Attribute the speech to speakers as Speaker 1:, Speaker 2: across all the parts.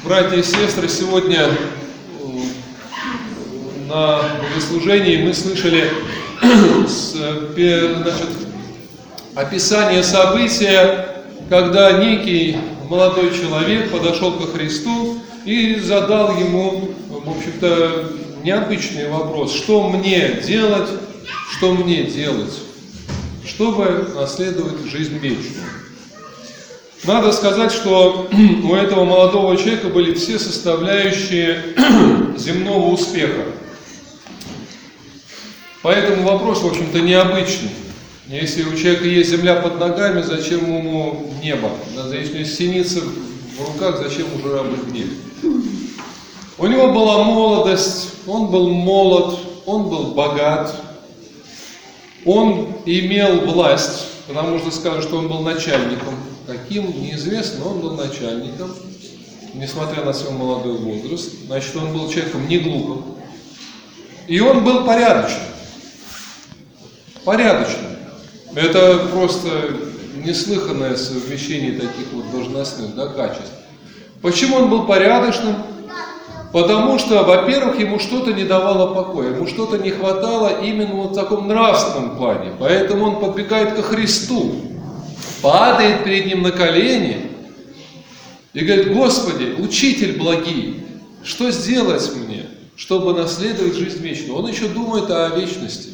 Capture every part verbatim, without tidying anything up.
Speaker 1: Братья и сестры, сегодня на богослужении мы слышали значит, описание события, когда некий молодой человек подошел ко Христу и задал ему, в общем-то, необычный вопрос: что мне делать, что мне делать, чтобы наследовать жизнь вечную. Надо сказать, что у этого молодого человека были все составляющие земного успеха. Поэтому вопрос, в общем-то, необычный. Если у человека есть земля под ногами, зачем ему небо? Если есть синицы в руках, зачем уже рабы в небе? У него была молодость, он был молод, он был богат, он имел власть, потому что скажут, что он был начальником. Каким, неизвестно, но он был начальником, несмотря на свой молодой возраст. Значит, он был человеком не глупым. И он был порядочным. Порядочным. Это просто неслыханное совмещение таких вот должностных, да, качеств. Почему он был порядочным? Потому что, во-первых, ему что-то не давало покоя, ему что-то не хватало именно вот в таком нравственном плане. Поэтому он подбегает ко Христу, падает перед Ним на колени и говорит: Господи, Учитель благий, что сделать мне, чтобы наследовать жизнь вечную? Он еще думает о вечности.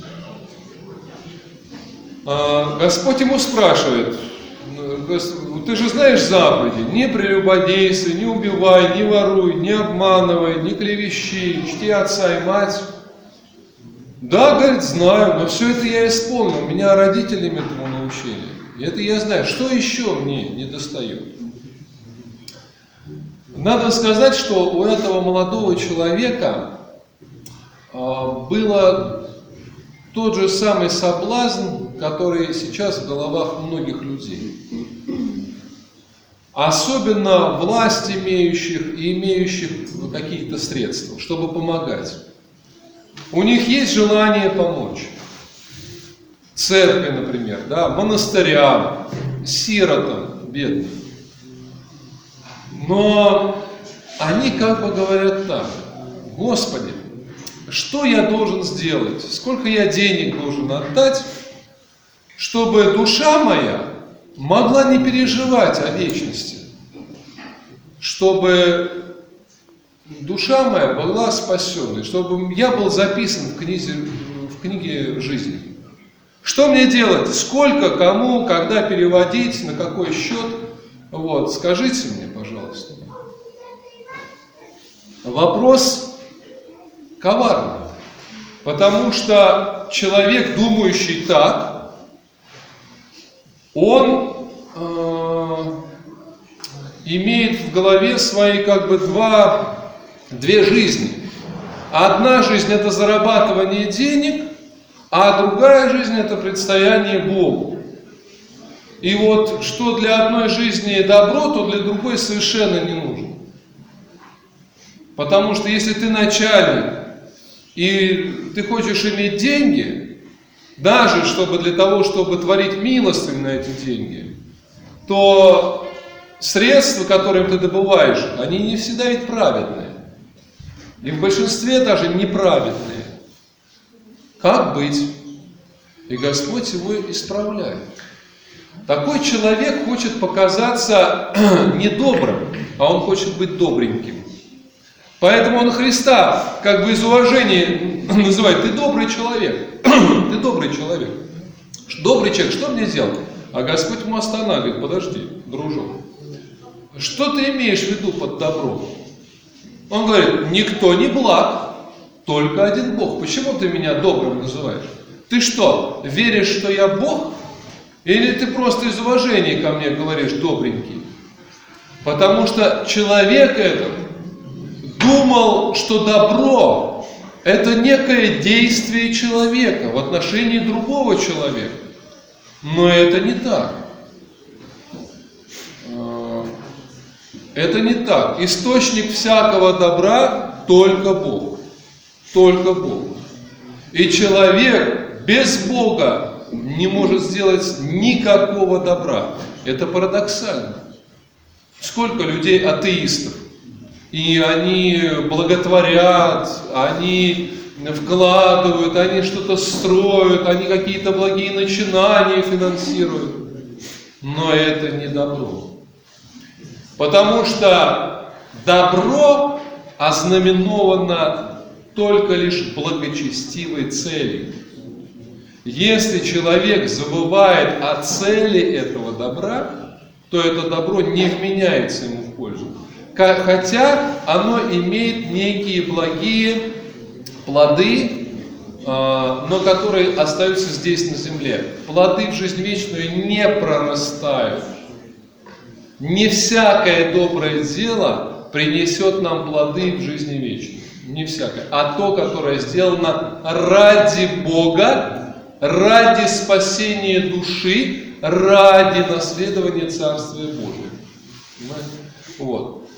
Speaker 1: Господь ему спрашивает: ты же знаешь заповеди: не прелюбодействуй, не убивай, не воруй, не обманывай, не клевещи, чти отца и мать. Да, говорит, знаю, но все это я исполнил, меня родителями этому научили. И это я знаю. Что еще мне не достает? Надо сказать, что у этого молодого человека было тот же самый соблазн, который сейчас в головах многих людей. Особенно власть имеющих и имеющих какие-то средства, чтобы помогать. У них есть желание помочь. Церкви, например, да, монастырям, сиротам бедным. Но они как бы говорят так: Господи, что я должен сделать, сколько я денег должен отдать, чтобы душа моя могла не переживать о вечности, чтобы душа моя была спасенной, чтобы я был записан в книге, в книге жизни. Что мне делать? Сколько, кому, когда переводить, на какой счет? Вот, скажите мне, пожалуйста. Вопрос коварный, потому что человек, думающий так, он э, имеет в голове свои как бы два, две жизни. Одна жизнь – это зарабатывание денег, а другая жизнь – это предстояние Богу. И вот что для одной жизни добро, то для другой совершенно не нужно. Потому что если ты начальник, и ты хочешь иметь деньги, даже чтобы для того, чтобы творить милостыню на эти деньги, то средства, которыми ты добываешь, они не всегда ведь праведные. И в большинстве даже неправедные. Как быть? И Господь его исправляет. Такой человек хочет показаться недобрым, а он хочет быть добреньким. Поэтому он Христа как бы из уважения называет: ты добрый человек, ты добрый человек. Добрый человек, что мне делать? А Господь ему останавливает: подожди, дружок, что ты имеешь в виду под добром? Он говорит: никто не благ, только один Бог. Почему ты меня добрым называешь? Ты что, веришь, что я Бог? Или ты просто из уважения ко мне говоришь добренький? Потому что человек этот думал, что добро – это некое действие человека в отношении другого человека. Но это не так. Это не так. Источник всякого добра – только Бог. Только Бог. И человек без Бога не может сделать никакого добра. Это парадоксально. Сколько людей атеистов? и они благотворят, они вкладывают, они что-то строят, они какие-то благие начинания финансируют. Но это не добро. Потому что добро ознаменовано только лишь благочестивой целью. Если человек забывает о цели этого добра, то это добро не вменяется ему в пользу. Хотя оно имеет некие благие плоды, но которые остаются здесь на земле. Плоды в жизнь вечную не прорастают. Не всякое доброе дело принесет нам плоды в жизни вечной. Не всякое. А то, которое сделано ради Бога, ради спасения души, ради наследования Царствия Божия. Понимаете? Вот.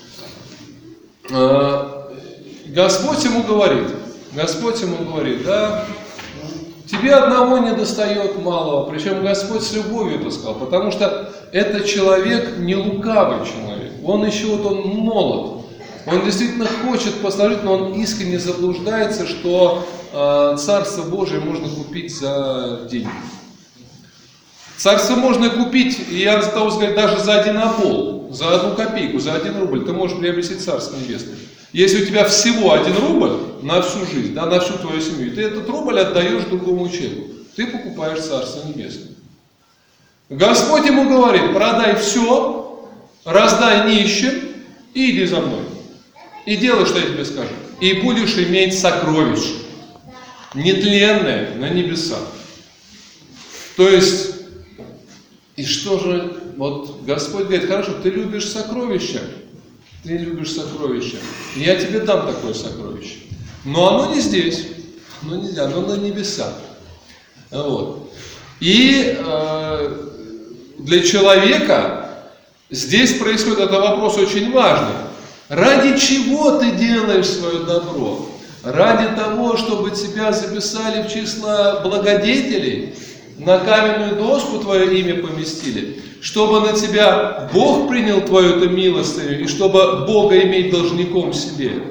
Speaker 1: Господь ему говорит, Господь ему говорит, да, тебе одного не достает малого, причем Господь с любовью это сказал, потому что этот человек не лукавый человек, он еще вот он молод, он действительно хочет послужить, но он искренне заблуждается, что э, Царство Божие можно купить за деньги. Царство можно купить, и я за того сказать, даже за один обол, за одну копейку, за один рубль ты можешь приобрести Царство Небесное. Если у тебя всего один рубль на всю жизнь, да, на всю твою семью, ты этот рубль отдаешь другому человеку, ты покупаешь Царство Небесное. Господь ему говорит, продай все, раздай нищим и иди за мной. И делай, что я тебе скажу. И будешь иметь сокровище, нетленное на небесах. То есть, и что же, вот Господь говорит, хорошо, ты любишь сокровища, ты любишь сокровища, я тебе дам такое сокровище. Но оно не здесь, оно нельзя, оно на небесах. Вот. И э, для человека здесь происходит этот вопрос очень важный. Ради чего ты делаешь свое добро? Ради того, чтобы тебя записали в число благодетелей, на каменную доску твое имя поместили, чтобы на тебя Бог принял твою-то милостыню, и чтобы Бога иметь должником в себе?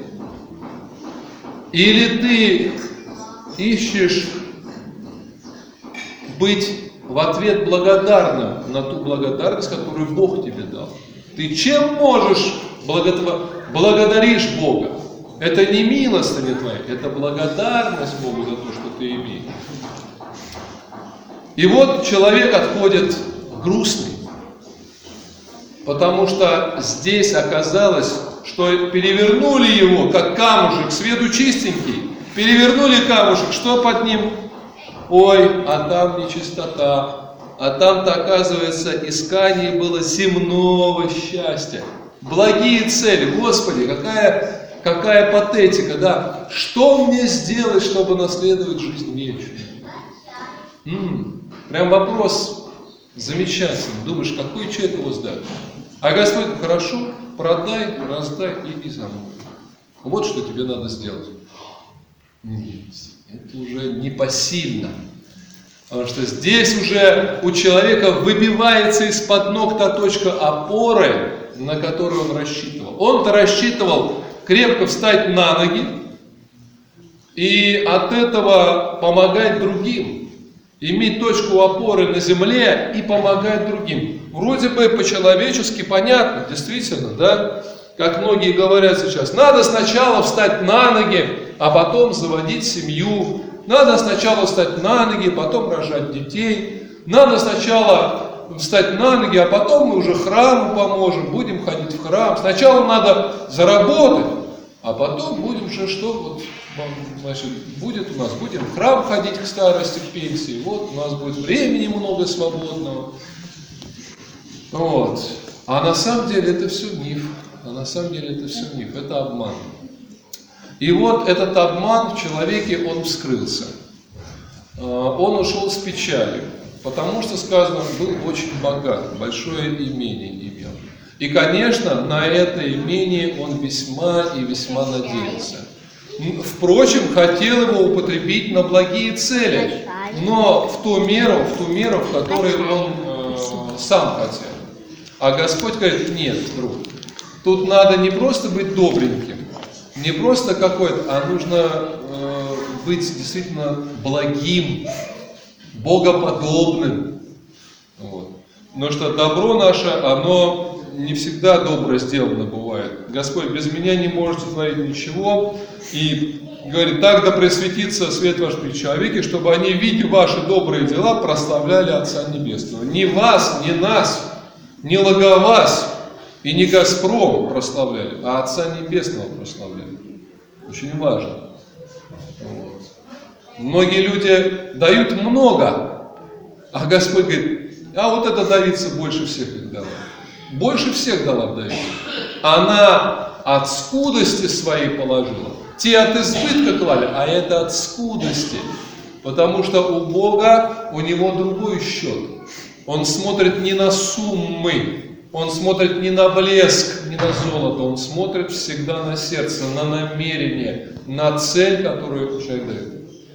Speaker 1: Или ты ищешь быть в ответ благодарным на ту благодарность, которую Бог тебе дал? Ты чем можешь благотво... благодаришь Бога? Это не милостыня твоя, это благодарность Богу за то, что ты имеешь. И вот человек отходит грустный, потому что здесь оказалось, что перевернули его, как камушек, с виду чистенький, перевернули камушек, что под ним? Ой, а там нечистота, а там-то, оказывается, искание было земного счастья. Благие цели, Господи, какая, какая патетика, да? Что мне сделать, чтобы наследовать жизнь вечную? М-м. Прям вопрос замечательный. Думаешь, какой человек его сдать? А Господь, хорошо, продай, раздай и иди за мной. Вот что тебе надо сделать. Нет, это уже непосильно. Потому что здесь уже у человека выбивается из-под ног та точка опоры, на которую он рассчитывал. Он-то рассчитывал крепко встать на ноги и от этого помогать другим. Иметь точку опоры на земле и помогать другим. Вроде бы по-человечески понятно, действительно, да? Как многие говорят сейчас, надо сначала встать на ноги, а потом заводить семью. Надо сначала встать на ноги, потом рожать детей. Надо сначала встать на ноги, а потом мы уже храму поможем, будем ходить в храм. Сначала надо заработать, а потом будем уже что? Вот, значит, будет у нас, будем в храм ходить к старости, к пенсии. Вот у нас будет времени много свободного. Вот. А на самом деле это все миф. А на самом деле это все миф, это обман. И вот этот обман в человеке, он вскрылся. Он ушел с печалью, потому что, сказано, он был очень богат, большое имение имел. И, конечно, на это имение он весьма и весьма надеялся. Впрочем, хотел его употребить на благие цели, но в ту меру, в ту меру, в которой он э, сам хотел. А Господь говорит, нет, друг, Тут надо не просто быть добреньким, не просто какой-то, а нужно э, быть действительно благим, богоподобным. Вот. Потому что добро наше, оно не всегда добро сделано бывает. Господь, без меня не можете творить ничего. И говорит, так да просветится свет ваш при человеке, чтобы они, видя ваши добрые дела, прославляли Отца Небесного. Не вас, не нас, не Логовас и не Газпром прославляли, а Отца Небесного прославляли. Очень важно. Вот. Многие люди дают много, а Господь говорит, а вот это Давица больше всех их дала. Больше всех дала Давида. Она от скудости своей положила. Те от избытка клали, а это от скудости. Потому что у Бога, у Него другой счет. Он смотрит не на суммы, Он смотрит не на блеск, не на золото, Он смотрит всегда на сердце, на намерение, на цель, которую человек дает.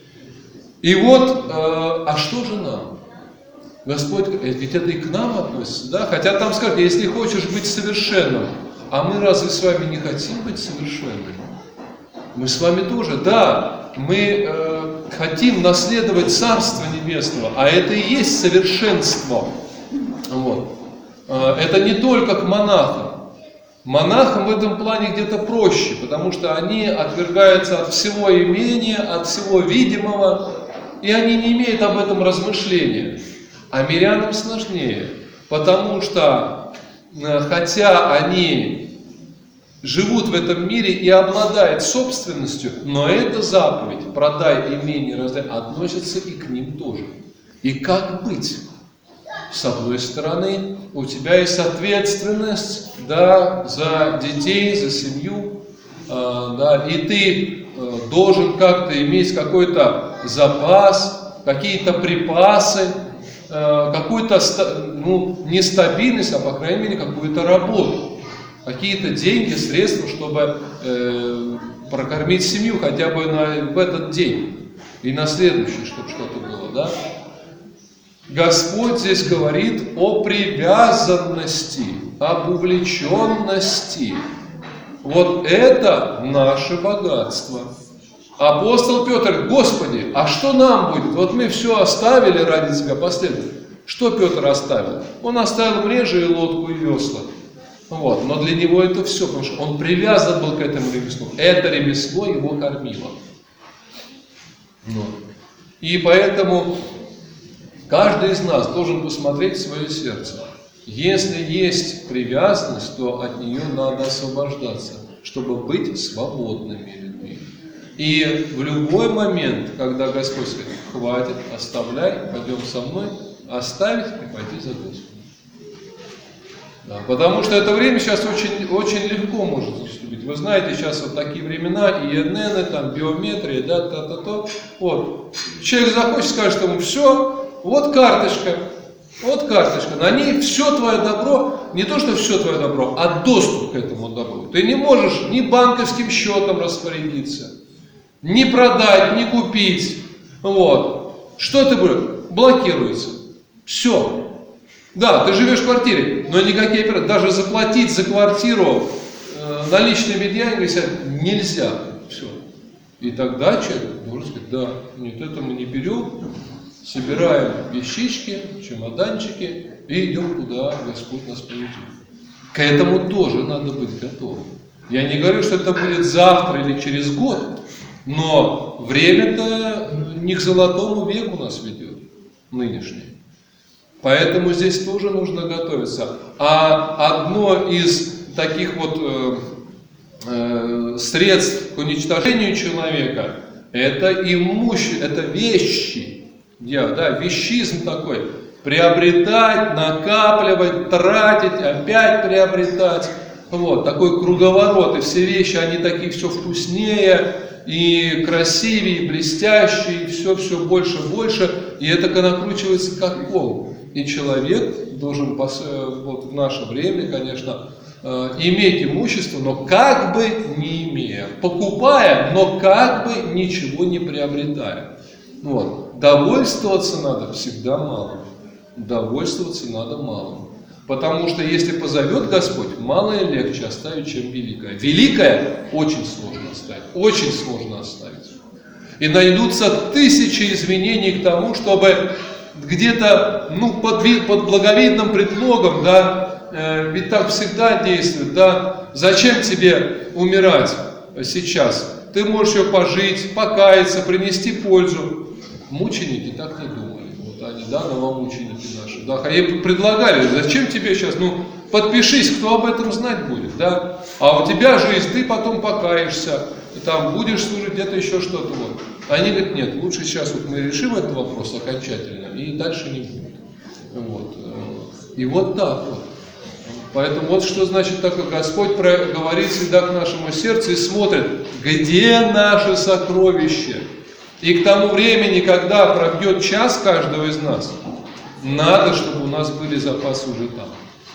Speaker 1: И вот, э, а что же нам? Господь, ведь это и к нам относится, да? Хотя там скажут, если хочешь быть совершенным, а мы разве с вами не хотим быть совершенными? Мы с вами тоже, да, мы э, хотим наследовать Царство Небесного, а это и есть совершенство. Вот. Э, это не только к монахам. Монахам в этом плане где-то проще, потому что они отвергаются от всего имения, от всего видимого, и они не имеют об этом размышления. А мирянам сложнее, потому что, хотя они живут в этом мире и обладают собственностью, но эта заповедь, продай имение, раздай, относится и к ним тоже. И как быть? С одной стороны, у тебя есть ответственность, да, за детей, за семью, э, да, и ты э, должен как-то иметь какой-то запас, какие-то припасы, какую-то, ну, не стабильность, а по крайней мере какую-то работу, какие-то деньги, средства, чтобы э, прокормить семью хотя бы на, в этот день и на следующий, чтобы что-то было, да? Господь здесь говорит о привязанности, об увлеченности. Вот это наше богатство. Апостол Петр говорит, Господи, а что нам будет? Вот мы все оставили ради Тебя, последовали. Что Петр оставил? Он оставил мрежи и лодку и весла. Вот. Но для него это все, потому что он привязан был к этому ремеслу. Это ремесло его кормило. Вот. И поэтому каждый из нас должен посмотреть в свое сердце. Если есть привязанность, то от нее надо освобождаться, чтобы быть свободными людьми. И в любой момент, когда Господь скажет, хватит, оставляй, пойдем со мной, оставить и пойти за Господом. Да, потому что это время сейчас очень, очень легко может наступить. Вы знаете, сейчас вот такие времена, и эн эн, и там биометрия, да, та-та-та. Вот. Человек захочет, скажет ему, все, вот карточка, вот карточка, на ней все твое добро, не то, что все твое добро, а доступ к этому добру. Ты не можешь ни банковским счетом распорядиться, ни продать, ни купить. Вот. Что ты будешь? Блокируется. Все. Да, ты живешь в квартире, но никакие операции, даже заплатить за квартиру э, наличными деньгами нельзя. Все. И тогда человек должен сказать, да, нет, это мы не берем, собираем вещички, чемоданчики и идем, куда Господь нас поведет. К этому тоже надо быть готовым. Я не говорю, что это будет завтра или через год, но время-то не к золотому веку нас ведет, нынешний. Поэтому здесь тоже нужно готовиться. А одно из таких вот э, э, средств к уничтожению человека – это имущество, это вещи. Да, вещизм такой. Приобретать, накапливать, тратить, опять приобретать. Вот, такой круговорот. И все вещи, они такие все вкуснее, и красивее, и блестящие, и все-все больше и больше. И это накручивается как кол. И человек должен, вот в наше время, конечно, иметь имущество, но как бы не имея. Покупая, но как бы ничего не приобретая. Вот. Довольствоваться надо всегда малым. Довольствоваться надо малым. Потому что если позовет Господь, малое легче оставить, чем великое. Великое очень сложно оставить, очень сложно оставить. И найдутся тысячи извинений к тому, чтобы где-то, ну, под, под благовидным предлогом, да, э, ведь так всегда действует, да, зачем тебе умирать сейчас? Ты можешь ее пожить, покаяться, принести пользу. Мученики так не думали. Вот они, да, новомученики наши. Да, а им предлагали, зачем тебе сейчас, ну, подпишись, кто об этом знать будет, да? А у тебя жизнь, ты потом покаешься, там будешь служить, где-то еще что-то. Вот. Они говорят, нет, лучше сейчас вот мы решим этот вопрос окончательно, и дальше не будет. Вот. И вот так вот. Поэтому вот что значит такое, Господь говорит всегда к нашему сердцу и смотрит, где наше сокровище. И к тому времени, когда пробьет час каждого из нас, надо, чтобы у нас были запасы уже там.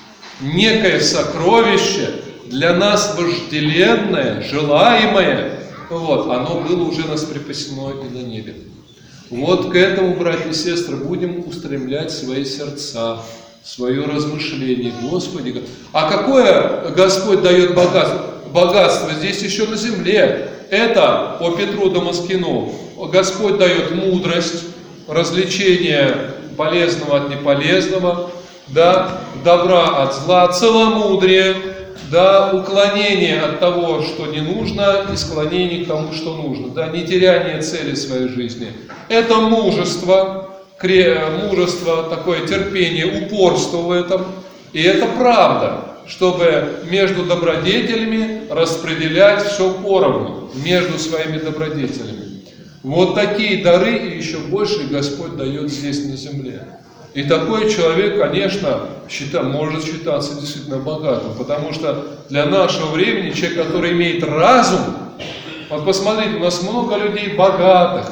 Speaker 1: Некое сокровище для нас вожделенное, желаемое, вот, оно было уже нас припасено и на небе. Вот к этому, братья и сестры, будем устремлять свои сердца, свое размышление. Господи, а какое Господь дает богатство? Богатство здесь еще на земле. Это по Петру Дамаскину. Господь дает мудрость, развлечение полезного от неполезного, да, добра от зла, целомудрие, да, уклонение от того, что не нужно, и склонение к тому, что нужно, да, не теряние цели своей жизни. Это мужество, мужество, такое терпение, упорство в этом, и это правда, чтобы между добродетелями распределять все поровну, между своими добродетелями. Вот такие дары и еще больше Господь дает здесь на земле. И такой человек, конечно, счита, может считаться действительно богатым, потому что для нашего времени человек, который имеет разум, вот посмотрите, у нас много людей богатых,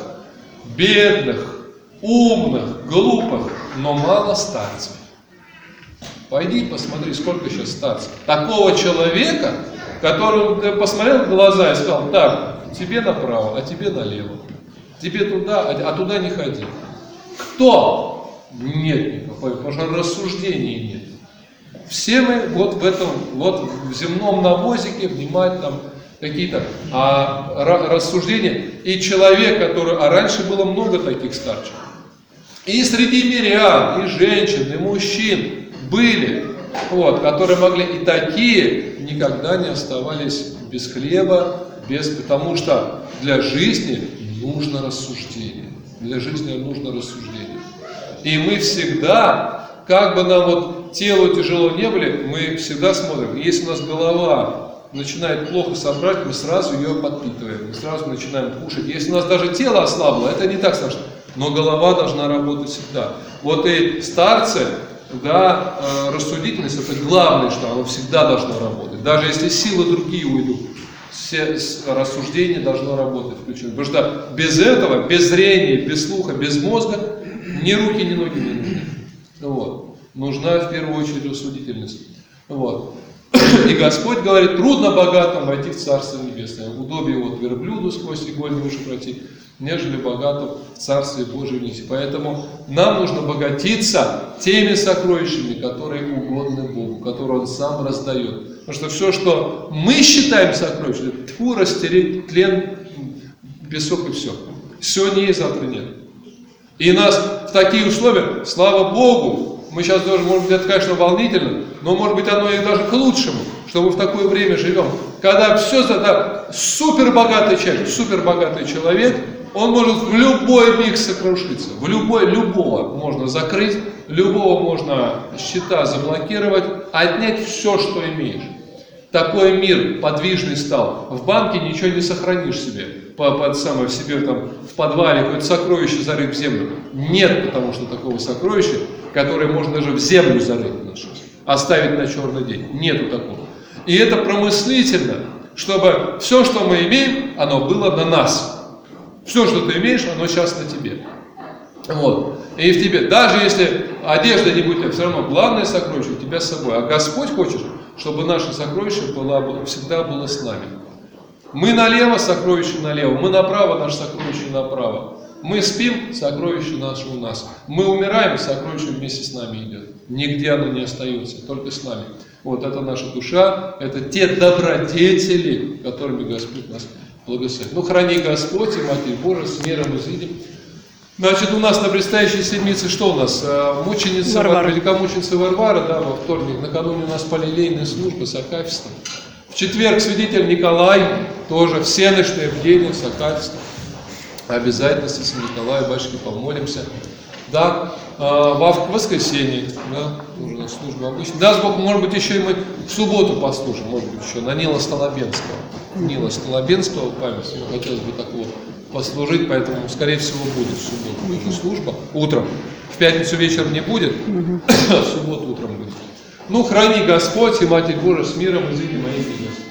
Speaker 1: бедных, умных, глупых, но мало старцев. Пойди посмотри, сколько сейчас старцев. Такого человека, которого ты посмотрел в глаза и сказал, так, тебе направо, а тебе налево. Тебе туда, а туда не ходи. Кто? Нет никакой, потому что рассуждений нет. Все мы вот в этом, вот в земном навозике внимать там какие-то а, рассуждения. И человек, который, а раньше было много таких старчиков. И среди мирян, и женщин, и мужчин были, вот, которые могли, и такие никогда не оставались без хлеба, без, потому что для жизни нужно рассуждение. Для жизни нужно рассуждение. И мы всегда, как бы нам вот телу тяжело не были, мы всегда смотрим, если у нас голова начинает плохо собрать, мы сразу ее подпитываем, мы сразу начинаем кушать. Если у нас даже тело ослабло, это не так страшно, но голова должна работать всегда. Вот и старцы, да, рассудительность, это главное, что оно всегда должно работать. Даже если силы другие уйдут, все рассуждение должно работать включено. Потому что без этого, без зрения, без слуха, без мозга, ни руки, ни ноги не нужны. Вот. Нужна в первую очередь рассудительность. Вот. И Господь говорит, трудно богатым войти в Царство Небесное. Удобнее вот верблюду сквозь игольные уши пройти, нежели богатым в Царстве Божьем нести. Поэтому нам нужно богатиться теми сокровищами, которые угодны Богу, которые Он сам раздает. Потому что все, что мы считаем сокровищем, тьфу, растереть, тлен, песок и все. Сегодня есть, завтра нет. И нас в такие условия, слава Богу, мы сейчас даже, может быть, это, конечно, волнительно, но, может быть, оно и даже к лучшему, что мы в такое время живем, когда все, это супербогатый человек, супербогатый человек, он может в любой миг сокрушиться, в любой, любого можно закрыть, любого можно счета заблокировать, отнять все, что имеешь. Такой мир подвижный стал. В банке ничего не сохранишь себе, по, по, самое, в себе там, в подвале какое-то сокровище зарыть в землю. Нет, потому что такого сокровища, которое можно даже в землю зарыть, оставить на черный день. Нету такого. И это промыслительно, чтобы все, что мы имеем, оно было на нас. Все, что ты имеешь, оно сейчас на тебе. Вот. И в тебе, даже если одежда не будет, все равно главное сокровище у тебя с собой. А Господь хочет, чтобы наше сокровище было, всегда было с нами. Мы налево, сокровище налево. Мы направо, наше сокровище направо. Мы спим, сокровище наше у нас. Мы умираем, сокровище вместе с нами идет. Нигде оно не остается, только с нами. Вот это наша душа, это те добродетели, которыми Господь нас благословит. Ну, храни Господь и Матерь Божия, с миром изыдем. Значит, у нас на предстоящей седмице что у нас? Мученица,
Speaker 2: Варвара.
Speaker 1: великомученица Варвара, да, во вторник. Накануне у нас полилейная служба с акафистом. В четверг святитель Николай, тоже всеночное бдение с акафистом. Обязательно с Николаем батюшки помолимся. Да, в воскресенье, да, уже на службу обычно. Даст Бог, может быть, еще и мы в субботу послушаем, может быть, еще на Нила Столобенского. Нила Столобенского память, хотелось бы такого послужить, поэтому, скорее всего, будет в субботу тоже служба. Утром. В пятницу вечером не будет, в субботу утром будет. Ну, храни Господь и Матерь Божия с миром изыди моих.